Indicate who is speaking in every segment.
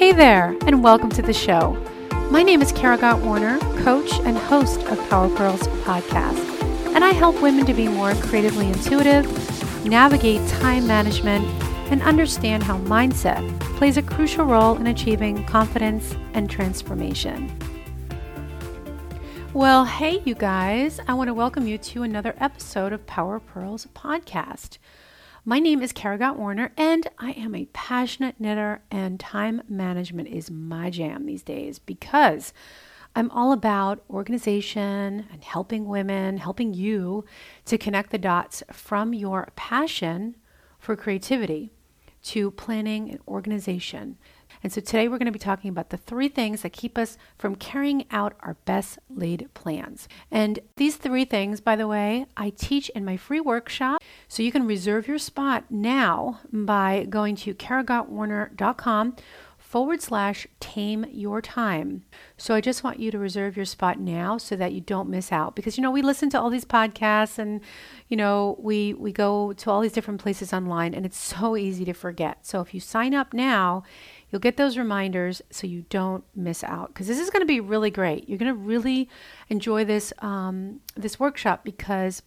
Speaker 1: Hey there, and welcome to the show. My name is Kara Gott Warner, coach and host of Power Pearls podcast, and I help women to be more creatively intuitive, navigate time management, and understand how mindset plays a crucial role in achieving confidence and transformation. Well, hey, you guys, I want to welcome you to another episode of Power Pearls podcast. My name is Kara Gott Warner, and I am a passionate knitter, and time management is my jam these days because I'm all about organization and helping women, helping you to connect the dots from your passion for creativity to planning and organization. And so today we're going to be talking about the 3 things that keep us from carrying out our best laid plans. And these 3 things, by the way, I teach in my free workshop. So you can reserve your spot now by going to karagottwarner.com/tame your time. So I just want you to reserve your spot now so that you don't miss out. Because, we listen to all these podcasts and, we go to all these different places online and it's so easy to forget. So if you sign up now, you'll get those reminders so you don't miss out. Because this is going to be really great. You're going to really enjoy this this workshop because,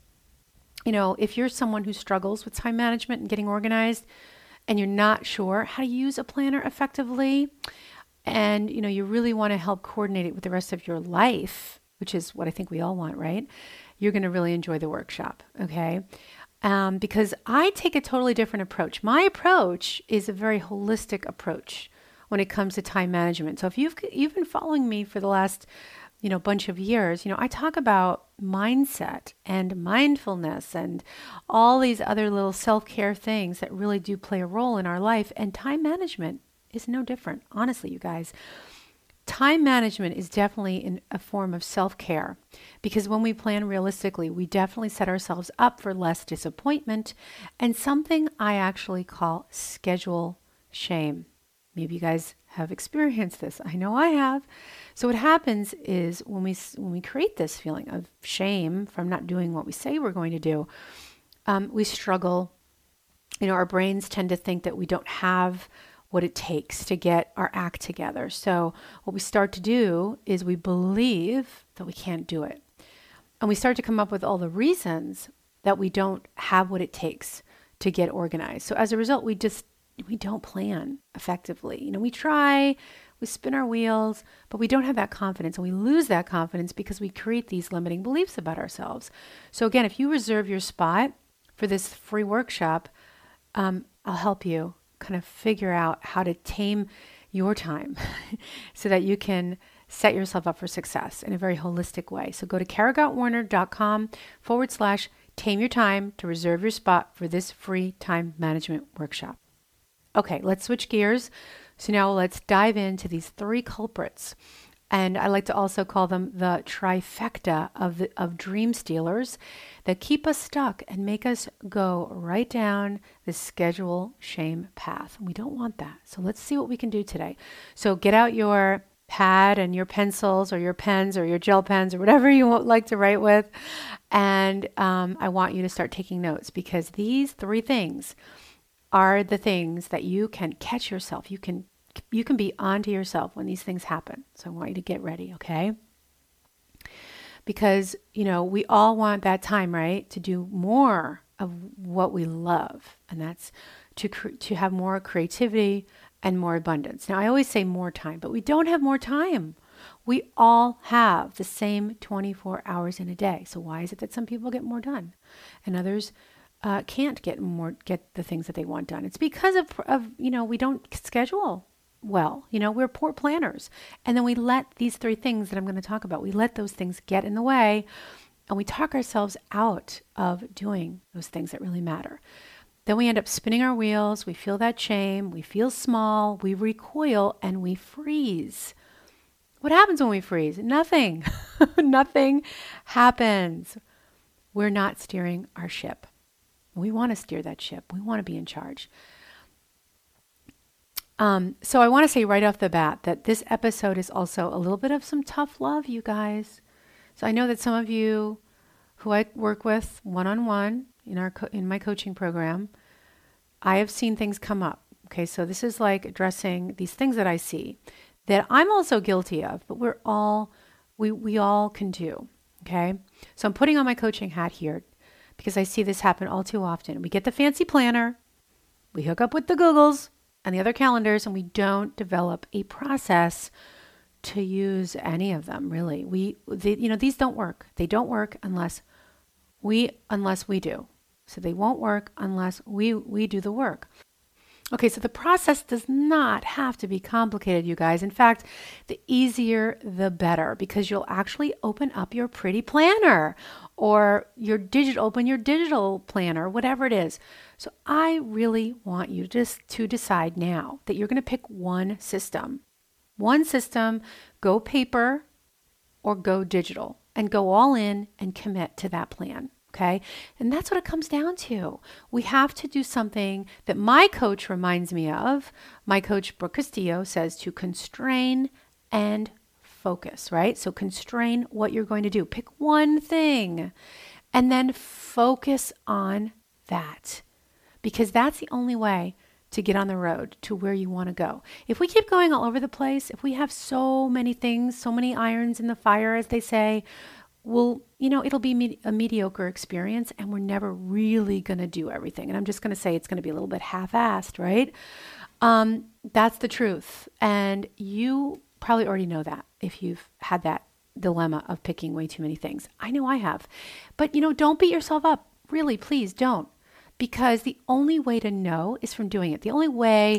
Speaker 1: if you're someone who struggles with time management and getting organized and you're not sure how to use a planner effectively, and, you really want to help coordinate it with the rest of your life, which is what I think we all want, right? You're going to really enjoy the workshop, okay? Because I take a totally different approach. My approach is a very holistic approach when it comes to time management. So if you've been following me for the last, bunch of years, I talk about mindset and mindfulness and all these other little self-care things that really do play a role in our life. And time management is no different. Honestly, you guys, time management is definitely a form of self-care because when we plan realistically, we definitely set ourselves up for less disappointment and something I actually call schedule shame. Maybe you guys have experienced this. I know I have. So what happens is when we create this feeling of shame from not doing what we say we're going to do, we struggle. Our brains tend to think that we don't have what it takes to get our act together. So what we start to do is we believe that we can't do it. And we start to come up with all the reasons that we don't have what it takes to get organized. So as a result, we don't plan effectively. We try, we spin our wheels, but we don't have that confidence, and we lose that confidence because we create these limiting beliefs about ourselves. So again, if you reserve your spot for this free workshop, I'll help you kind of figure out how to tame your time so that you can set yourself up for success in a very holistic way. So go to karagottwarner.com/tame your time to reserve your spot for this free time management workshop. Okay, let's switch gears. So now let's dive into these 3 culprits. And I like to also call them the trifecta of dream stealers that keep us stuck and make us go right down the schedule shame path. We don't want that. So let's see what we can do today. So get out your pad and your pencils or your pens or your gel pens or whatever you like to write with. And I want you to start taking notes because these 3 things are the things that you can catch yourself. You can be onto yourself when these things happen. So I want you to get ready, okay? Because, we all want that time, right? To do more of what we love. And that's to have more creativity and more abundance. Now, I always say more time, but we don't have more time. We all have the same 24 hours in a day. So why is it that some people get more done and others can't get the things that they want done? It's because of we don't schedule well. We're poor planners. And then we let these 3 things that I'm going to talk about, we let those things get in the way and we talk ourselves out of doing those things that really matter. Then we end up spinning our wheels. We feel that shame. We feel small. We recoil and we freeze. What happens when we freeze? Nothing. Nothing happens. We're not steering our ship. We want to steer that ship. We want to be in charge. So I want to say right off the bat that this episode is also a little bit of some tough love, you guys. So I know that some of you who I work with one-on-one in my coaching program, I have seen things come up Okay, so this is like addressing these things that I see that I'm also guilty of, but we all can do. Okay, so I'm putting on my coaching hat here because I see this happen all too often. We get the fancy planner, we hook up with the Googles and the other calendars, and we don't develop a process to use any of them. Really, these don't work. They don't work unless we do. So they won't work unless we do the work. Okay, so the process does not have to be complicated, you guys. In fact, the easier, the better, because you'll actually open up your pretty planner or open your digital planner, whatever it is. So I really want you just to decide now that you're going to pick one system. One system, go paper or go digital, and go all in and commit to that plan. Okay. And that's what it comes down to. We have to do something that my coach reminds me of. My coach, Brooke Castillo, says to constrain and focus, right? So constrain what you're going to do. Pick one thing and then focus on that, because that's the only way to get on the road to where you want to go. If we keep going all over the place, if we have so many things, so many irons in the fire, as they say, it'll be a mediocre experience, and we're never really going to do everything. And I'm just going to say it's going to be a little bit half-assed, right? That's the truth. And you probably already know that if you've had that dilemma of picking way too many things. I know I have. But, don't beat yourself up. Really, please don't. Because the only way to know is from doing it. The only way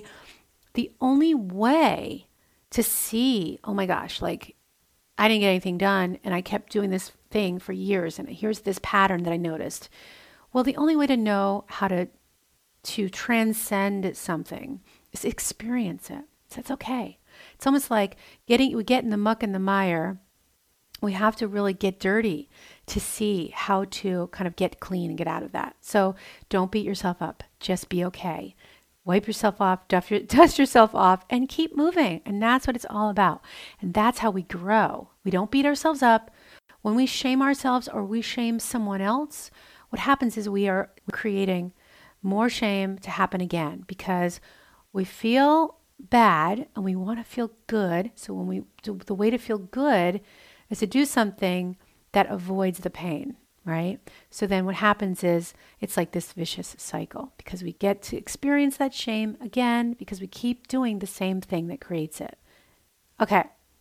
Speaker 1: to see, oh my gosh, like, I didn't get anything done and I kept doing this thing for years and here's this pattern that I noticed. Well, the only way to know how to transcend something is experience it. So it's okay. It's almost like we get in the muck and the mire. We have to really get dirty to see how to kind of get clean and get out of that. So don't beat yourself up. Just be okay. Wipe yourself off, dust yourself off, and keep moving. And that's what it's all about. And that's how we grow. We don't beat ourselves up. When we shame ourselves or we shame someone else, what happens is we are creating more shame to happen again, because we feel bad and we want to feel good. So the way to feel good is to do something that avoids the pain. Right? So then what happens is it's like this vicious cycle, because we get to experience that shame again because we keep doing the same thing that creates it. Okay.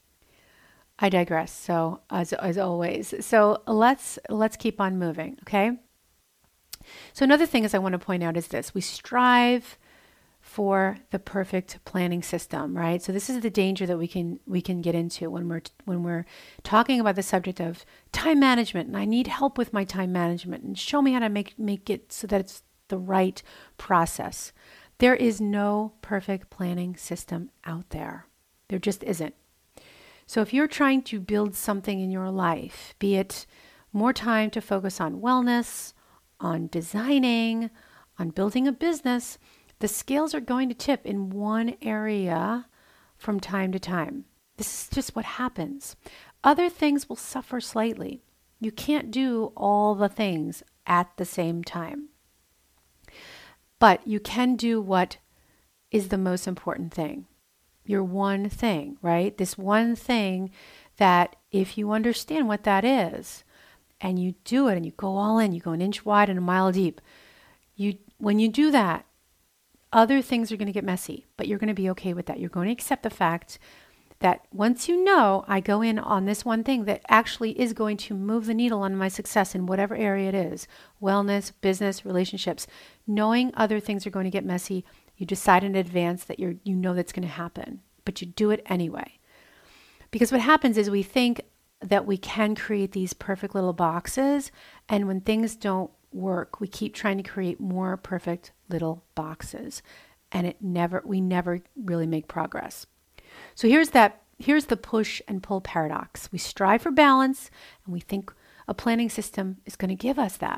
Speaker 1: I digress. So as always, so let's keep on moving. Okay. So another thing I want to point out is this: we strive for the perfect planning system, right? So this is the danger that we can get into when we're talking about the subject of time management, and I need help with my time management, and show me how to make it so that it's the right process. There is no perfect planning system out there. There just isn't. So if you're trying to build something in your life, be it more time to focus on wellness, on designing, on building a business, the scales are going to tip in one area from time to time. This is just what happens. Other things will suffer slightly. You can't do all the things at the same time. But you can do what is the most important thing. Your one thing, right? This one thing that if you understand what that is, and you do it and you go all in, you go an inch wide and a mile deep, when you do that, other things are going to get messy, but you're going to be okay with that. You're going to accept the fact that once you know I go in on this one thing that actually is going to move the needle on my success in whatever area it is, wellness, business, relationships, knowing other things are going to get messy, you decide in advance that you know that's going to happen, but you do it anyway. Because what happens is we think that we can create these perfect little boxes, and when things don't work, we keep trying to create more perfect little boxes, and we never really make progress. So here's the push and pull paradox. We strive for balance, and we think a planning system is going to give us that.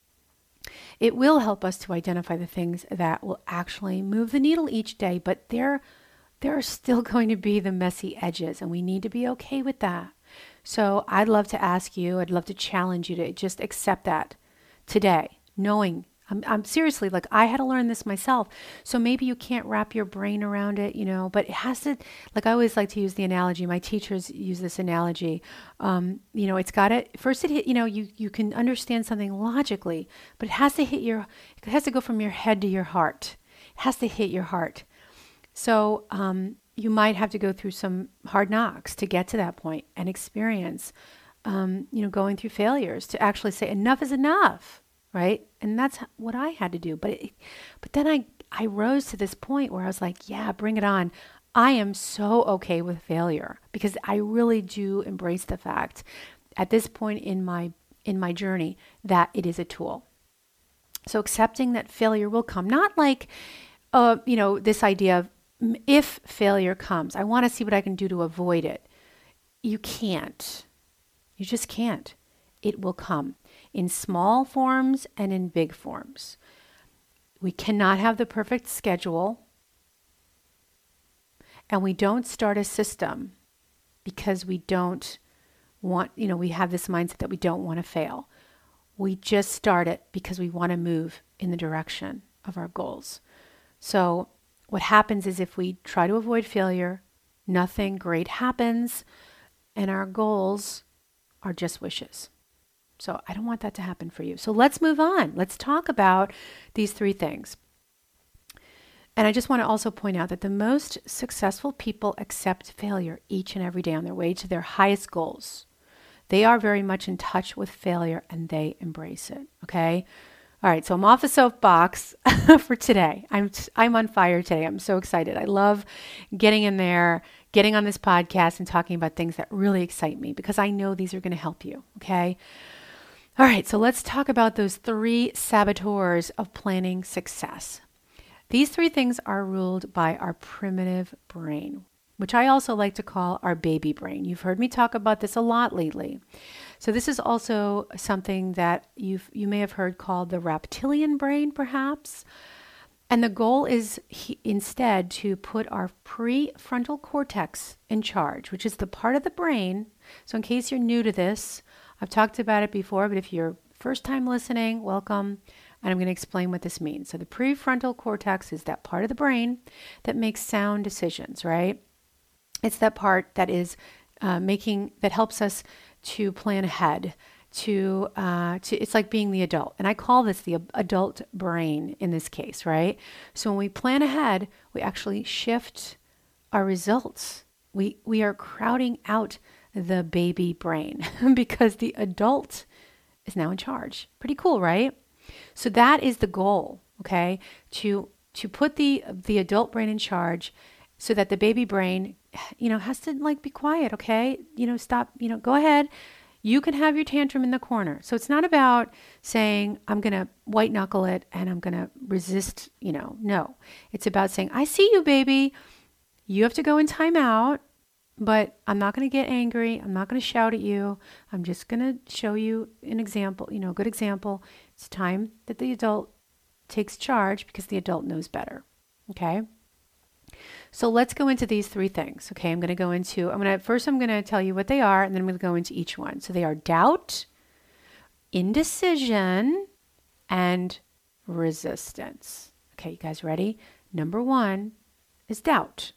Speaker 1: It will help us to identify the things that will actually move the needle each day, but there are still going to be the messy edges, and we need to be okay with that. So I'd love to challenge you to just accept that today, knowing I'm seriously, like, I had to learn this myself. So maybe you can't wrap your brain around it, but it has to, like, I always like to use the analogy. My teachers use this analogy. It's got to, first it hit, you can understand something logically, but it has to it has to go from your head to your heart. It has to hit your heart. So, you might have to go through some hard knocks to get to that point and experience, going through failures to actually say enough is enough. Right. And that's what I had to do. But then I rose to this point where I was like, yeah, bring it on. I am so okay with failure because I really do embrace the fact at this point in my journey that it is a tool. So accepting that failure will come, not like, this idea of if failure comes, I want to see what I can do to avoid it. You can't. You just can't. It will come in small forms and in big forms. We cannot have the perfect schedule, and we don't start a system because we don't want, we have this mindset that we don't want to fail. We just start it because we want to move in the direction of our goals. So what happens is if we try to avoid failure, nothing great happens, and our goals are just wishes. So I don't want that to happen for you. So let's move on. Let's talk about these 3 things. And I just want to also point out that the most successful people accept failure each and every day on their way to their highest goals. They are very much in touch with failure and they embrace it. Okay. All right. So I'm off the soapbox for today. I'm on fire today. I'm so excited. I love getting in there, getting on this podcast and talking about things that really excite me because I know these are going to help you. Okay. All right, so let's talk about those 3 saboteurs of planning success. These 3 things are ruled by our primitive brain, which I also like to call our baby brain. You've heard me talk about this a lot lately. So this is also something that you may have heard called the reptilian brain, perhaps. And the goal is instead to put our prefrontal cortex in charge, which is the part of the brain. So in case you're new to this, I've talked about it before, but if you're first time listening, welcome. And I'm going to explain what this means. So the prefrontal cortex is that part of the brain that makes sound decisions, right? It's that part that is that helps us to plan ahead, it's like being the adult. And I call this the adult brain in this case, right? So when we plan ahead, we actually shift our results. We are crowding out the baby brain because the adult is now in charge. Pretty cool, right? So that is the goal, okay? To put the adult brain in charge so that the baby brain, has to like be quiet, okay? Stop, go ahead. You can have your tantrum in the corner. So it's not about saying, I'm going to white knuckle it and I'm going to resist, no. It's about saying, I see you, baby. You have to go in timeout. But I'm not going to get angry. I'm not going to shout at you. I'm just going to show you an example, a good example. It's time that the adult takes charge because the adult knows better. Okay. So let's go into these 3 things. Okay. I'm going to tell you what they are, and then I'm going to go into each one. So they are doubt, indecision, and resistance. Okay. You guys ready? Number 1 is doubt.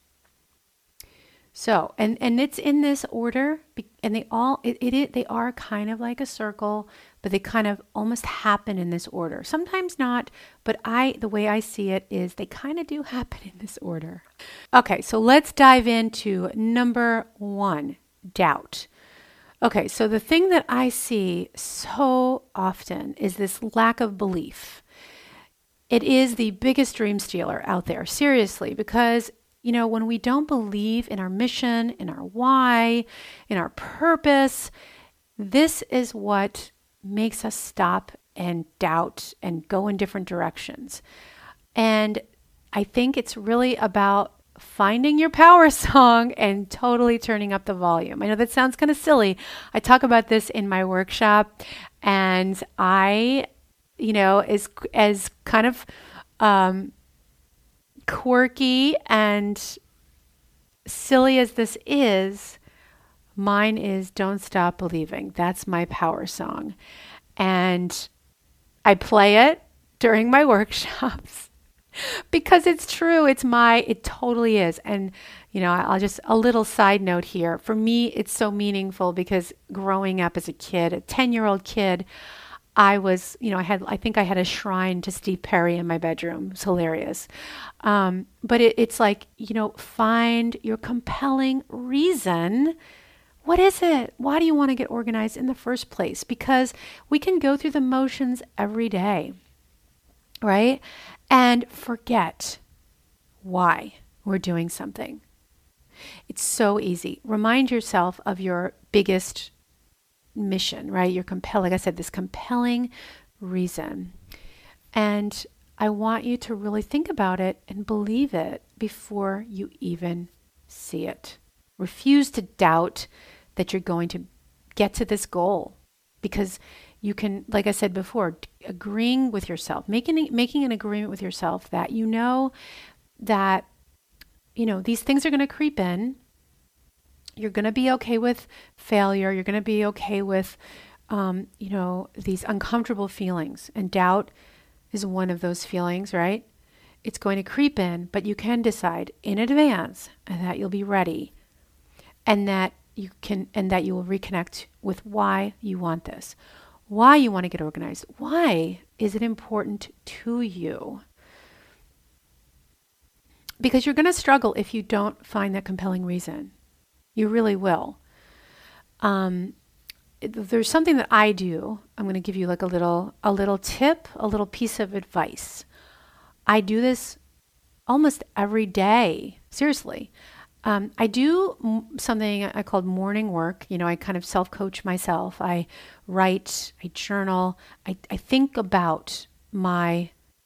Speaker 1: So, and it's in this order, and they are kind of like a circle, but they kind of almost happen in this order. Sometimes not, but the way I see it is they kind of do happen in this order. Okay, so let's dive into number 1, doubt. Okay, so the thing that I see so often is this lack of belief. It is the biggest dream stealer out there, seriously, because when we don't believe in our mission, in our why, in our purpose, this is what makes us stop and doubt and go in different directions. And I think it's really about finding your power song and totally turning up the volume. I know that sounds kind of silly. I talk about this in my workshop, and I, as kind of quirky and silly as this is, mine is Don't Stop Believing. That's my power song. And I play it during my workshops because it's true. It totally is. And, I'll just, a little side note here. For me, it's so meaningful because growing up as a kid, a 10-year-old kid, I was, I think I had a shrine to Steve Perry in my bedroom. It's hilarious. But it's like, find your compelling reason. What is it? Why do you want to get organized in the first place? Because we can go through the motions every day, right? And forget why we're doing something. It's so easy. Remind yourself of your biggest mission, right? Like I said, this compelling reason. And I want you to really think about it and believe it before you even see it. Refuse to doubt that you're going to get to this goal, because you can, like I said before, agreeing with yourself, making an agreement with yourself that that these things are going to creep in. You're going to be okay with failure. You're going to be okay with, these uncomfortable feelings. And doubt is one of those feelings, right? It's going to creep in, but you can decide in advance that you'll be ready, and that you will reconnect with why you want this, why you want to get organized. Why is it important to you? Because you're going to struggle if you don't find that compelling reason. You really will. There's something that I do. I'm going to give you like a little tip, a little piece of advice. I do this almost every day. Seriously. I do something I call morning work. I kind of self-coach myself. I write, I journal. I think about my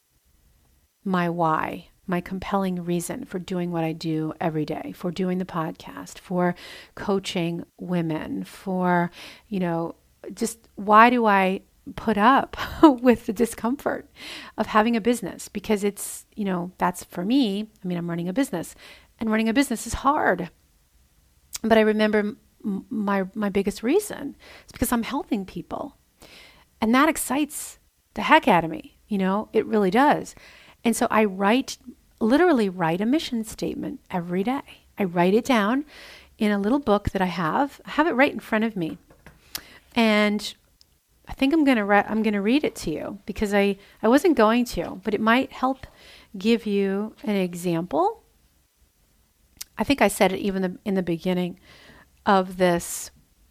Speaker 1: why, my compelling reason for doing what I do every day, for doing the podcast, for coaching women, for, just why do I put up with the discomfort of having a business? Because it's, that's for me. I'm running a business, and running a business is hard. But I remember my biggest reason is because I'm helping people, and that excites the heck out of me. It really does. And so I literally write a mission statement every day. I write it down in a little book that I have. I have it right in front of me. And I think I'm going to read it to you, because I wasn't going to, but it might help give you an example. I think I said it even in the beginning of this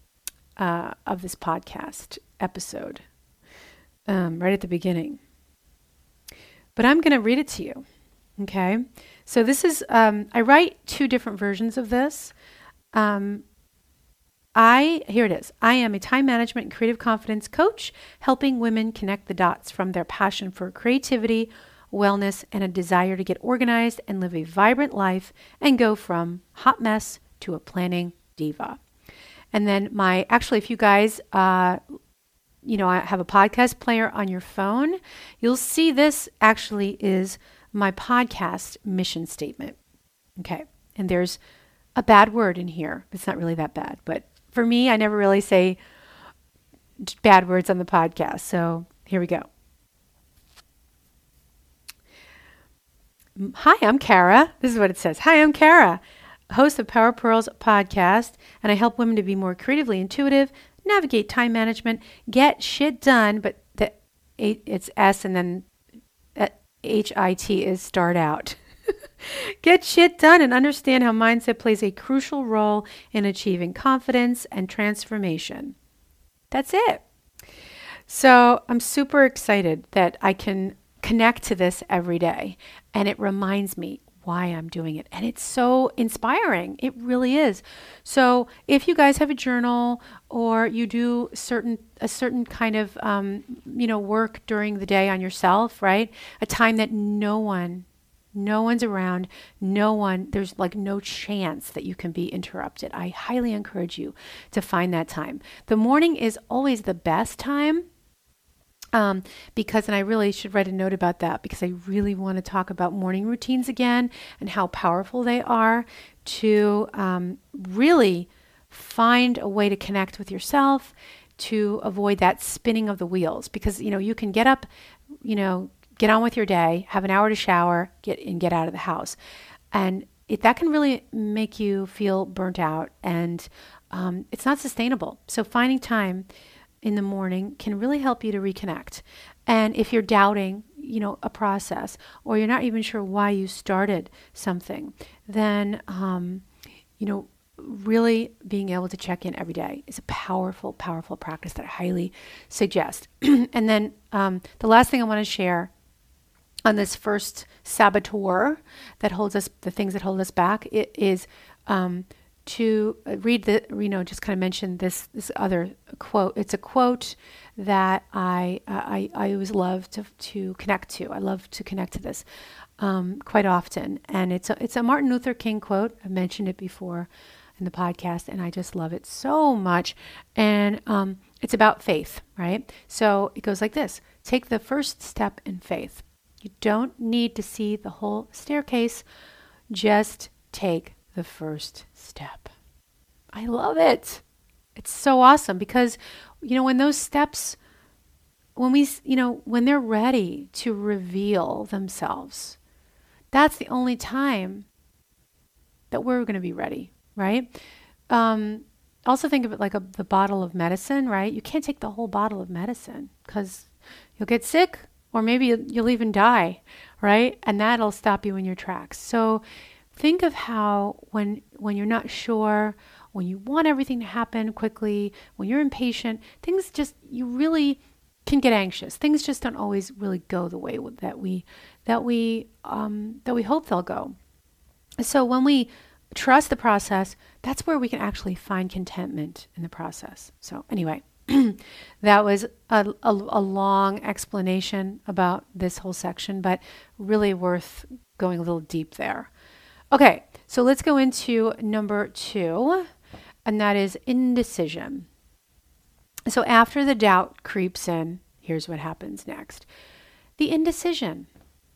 Speaker 1: podcast episode, right at the beginning. But I'm going to read it to you. Okay. So this is, I write two different versions of this. Here it is. I am a time management and creative confidence coach, helping women connect the dots from their passion for creativity, wellness, and a desire to get organized and live a vibrant life and go from hot mess to a planning diva. And then if you guys, I have a podcast player on your phone, you'll see this actually is my podcast mission statement. Okay. And there's a bad word in here. It's not really that bad, but for me, I never really say bad words on the podcast. So here we go. Hi, I'm Kara. This is what it says. Hi, I'm Kara, host of Power Pearls podcast, and I help women to be more creatively intuitive, navigate time management, get shit done, but it's S and then HIT is start out. Get shit done and understand how mindset plays a crucial role in achieving confidence and transformation. That's it. So I'm super excited that I can connect to this every day, and it reminds me why I'm doing it. And it's so inspiring. It really is. So if you guys have a journal, or you do a certain kind of, work during the day on yourself, right? A time that no one's around, there's like no chance that you can be interrupted. I highly encourage you to find that time. The morning is always the best time. Because, and I really should write a note about that, because I really want to talk about morning routines again and how powerful they are to really find a way to connect with yourself, to avoid that spinning of the wheels. Because, you can get up, get on with your day, have an hour to shower, get out of the house. And that can really make you feel burnt out, and it's not sustainable. So finding time in the morning can really help you to reconnect. And if you're doubting, a process, or you're not even sure why you started something, then, really being able to check in every day is a powerful, powerful practice that I highly suggest. And then the last thing I want to share on this first saboteur that holds us, the things that hold us back, it is to read just kind of mention this other quote. It's a quote that I always love to connect to. I love to connect to this quite often, and it's a Martin Luther King quote. I've mentioned it before in the podcast, and I just love it so much. And it's about faith, right? So it goes like this: take the first step in faith. You don't need to see the whole staircase. Just take the first step. I love it. It's so awesome because, when those steps, when they're ready to reveal themselves, that's the only time that we're going to be ready, right? Also think of it like the bottle of medicine, right? You can't take the whole bottle of medicine because you'll get sick, or maybe you'll even die, right? And that'll stop you in your tracks. So think of how when you're not sure, when you want everything to happen quickly, when you're impatient, you really can get anxious. Things just don't always really go the way that we hope they'll go. So when we trust the process, that's where we can actually find contentment in the process. So anyway, that was a long explanation about this whole section, but really worth going a little deep there. Okay, so let's go into number 2, and that is indecision. So after the doubt creeps in, here's what happens next. The indecision.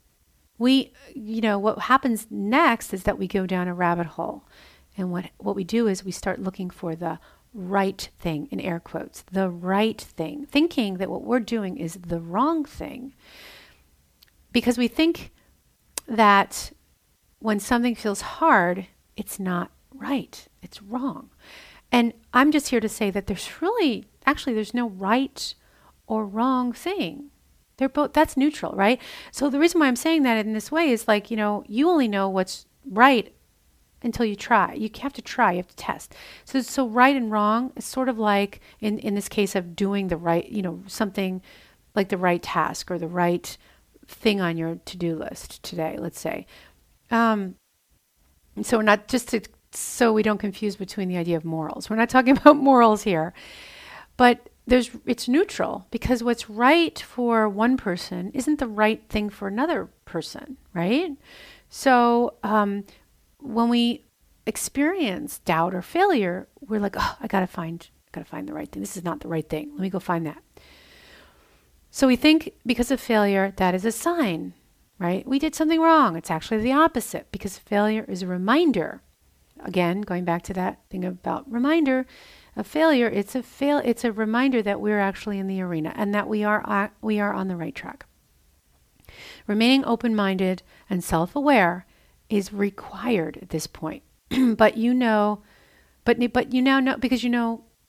Speaker 1: What happens next is that we go down a rabbit hole. And what we do is we start looking for the right thing, in air quotes, the right thing, thinking that what we're doing is the wrong thing. Because we think that when something feels hard, it's not right, it's wrong. And I'm just here to say that there's no right or wrong thing. They're both, that's neutral, right? So the reason why I'm saying that in this way is like, you only know what's right until you try. You have to try, you have to test. So right and wrong is sort of like in this case of doing the right, something like the right task or the right thing on your to-do list today, let's say. So we're not so we don't confuse between the idea of morals. We're not talking about morals here, but it's neutral because what's right for one person isn't the right thing for another person, right? So when we experience doubt or failure, we're like, oh, I gotta find the right thing. This is not the right thing. Let me go find that. So we think because of failure, that is a sign, right? We did something wrong. It's actually the opposite because failure is a reminder. Again, going back to that thing about reminder of failure, it's a reminder that we're actually in the arena and that we are on the right track. Remaining open-minded and self-aware is required at this point. but you now know because you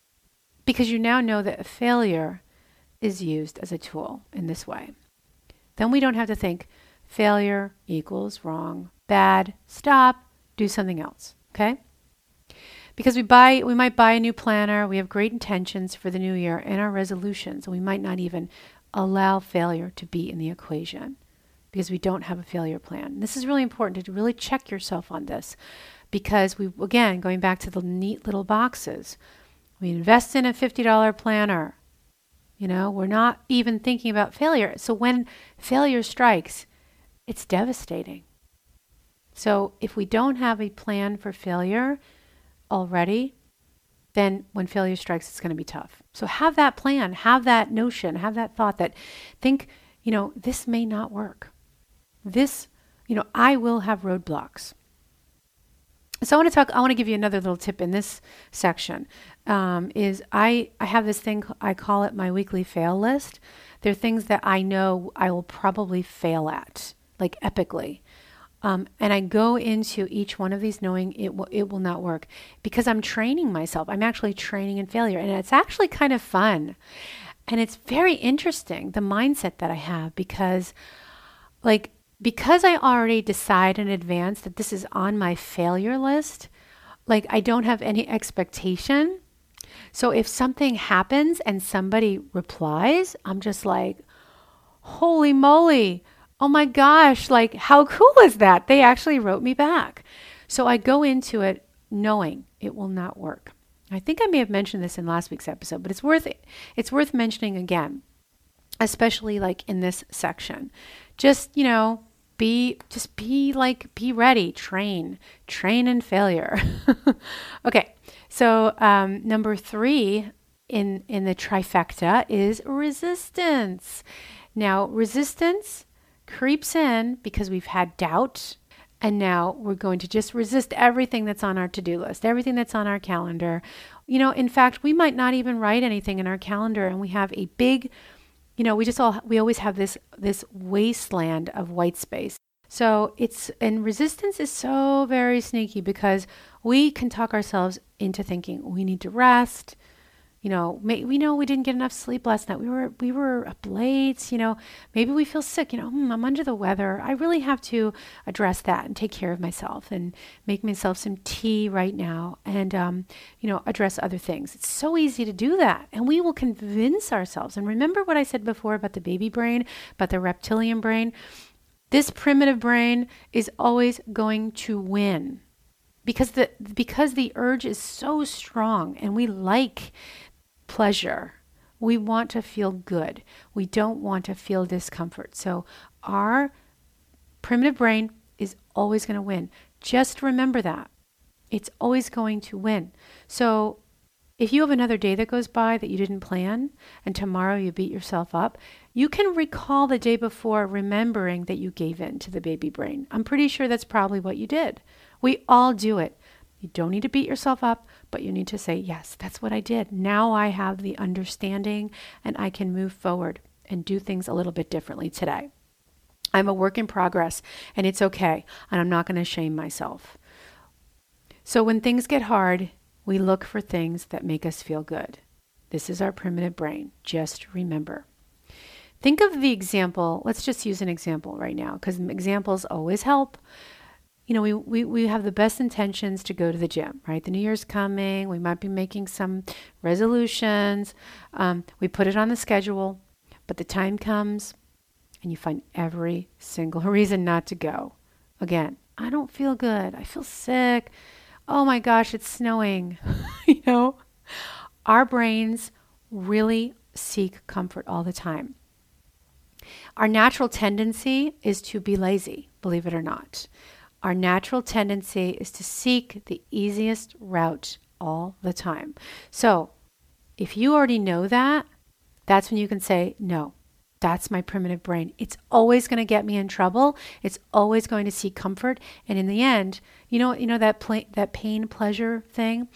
Speaker 1: now know that failure is used as a tool in this way. Then we don't have to think failure equals wrong, bad, stop, do something else. Okay? Because we might buy a new planner, we have great intentions for the new year and our resolutions, and we might not even allow failure to be in the equation because we don't have a failure plan. This is really important to really check yourself on this because again, going back to the neat little boxes, we invest in a $50 planner. We're not even thinking about failure. So when failure strikes, it's devastating. So if we don't have a plan for failure already, then when failure strikes, it's going to be tough. So have that plan, have that notion, have that thought that think, this may not work. I will have roadblocks. So I want to give you another little tip in this section. Is I have this thing, I call it my weekly fail list. They're things that I know I will probably fail at, like epically. And I go into each one of these knowing it will not work because I'm training myself. I'm actually training in failure, and it's actually kind of fun. And it's very interesting, the mindset that I have, because I already decide in advance that this is on my failure list, like I don't have any expectation. So if something happens and somebody replies, I'm just like, holy moly. Oh my gosh, like how cool is that? They actually wrote me back. So I go into it knowing it will not work. I think I may have mentioned this in last week's episode, but it's worth mentioning again, especially like in this section. Just, be ready, train in failure. Okay. So, number 3 in the trifecta is resistance. Now, resistance creeps in because we've had doubt, and now we're going to just resist everything that's on our to-do list, everything that's on our calendar. In fact, we might not even write anything in our calendar, and we have a big, we always have this wasteland of white space. So and resistance is so very sneaky because we can talk ourselves into thinking we need to rest. We know we didn't get enough sleep last night. We were up late. Maybe we feel sick. I'm under the weather. I really have to address that and take care of myself and make myself some tea right now and, address other things. It's so easy to do that. And we will convince ourselves. And remember what I said before about the baby brain, about the reptilian brain? This primitive brain is always going to win because the urge is so strong and we like pleasure. We want to feel good. We don't want to feel discomfort. So our primitive brain is always going to win. Just remember that. It's always going to win. So if you have another day that goes by that you didn't plan and tomorrow you beat yourself up, you can recall the day before remembering that you gave in to the baby brain. I'm pretty sure that's probably what you did. We all do it. You don't need to beat yourself up, but you need to say, yes, that's what I did. Now I have the understanding and I can move forward and do things a little bit differently today. I'm a work in progress and it's okay. And I'm not going to shame myself. So when things get hard, we look for things that make us feel good. This is our primitive brain. Just remember. Think of the example. Let's just use an example right now because examples always help. We have the best intentions to go to the gym, right? The New Year's coming. We might be making some resolutions. We put it on the schedule, but the time comes and you find every single reason not to go. Again, I don't feel good. I feel sick. Oh my gosh, it's snowing. Our brains really seek comfort all the time. Our natural tendency is to be lazy, believe it or not. Our natural tendency is to seek the easiest route all the time. So if you already know that, that's when you can say, no, that's my primitive brain. It's always going to get me in trouble. It's always going to seek comfort. And in the end, that pain pleasure thing,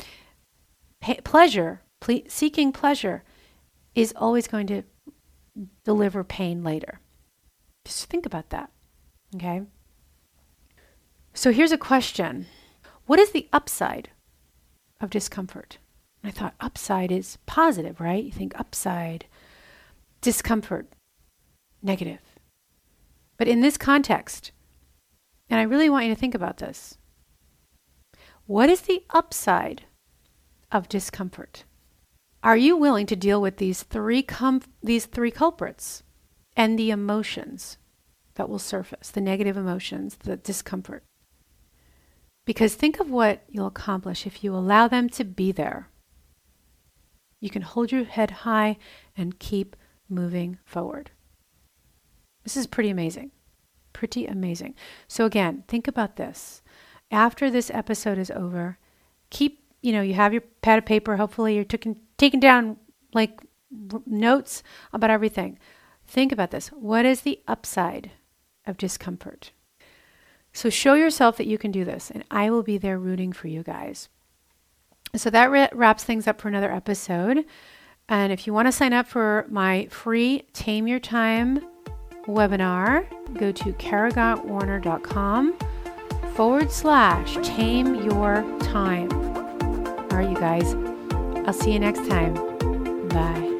Speaker 1: seeking pleasure is always going to deliver pain later. Just think about that. Okay. So here's a question. What is the upside of discomfort? I thought upside is positive, right? You think upside, discomfort, negative. But in this context, and I really want you to think about this, what is the upside of discomfort? Are you willing to deal with these three culprits and the emotions that will surface, the negative emotions, the discomfort? Because think of what you'll accomplish if you allow them to be there. You can hold your head high and keep moving forward. This is pretty amazing. Pretty amazing. So again, think about this. After this episode is over, you have your pad of paper. Hopefully you're taking down notes about everything. Think about this. What is the upside of discomfort? So show yourself that you can do this, and I will be there rooting for you guys. So that wraps things up for another episode. And if you want to sign up for my free Tame Your Time webinar, go to karagottwarner.com/Tame Your Time. All right, you guys. I'll see you next time. Bye.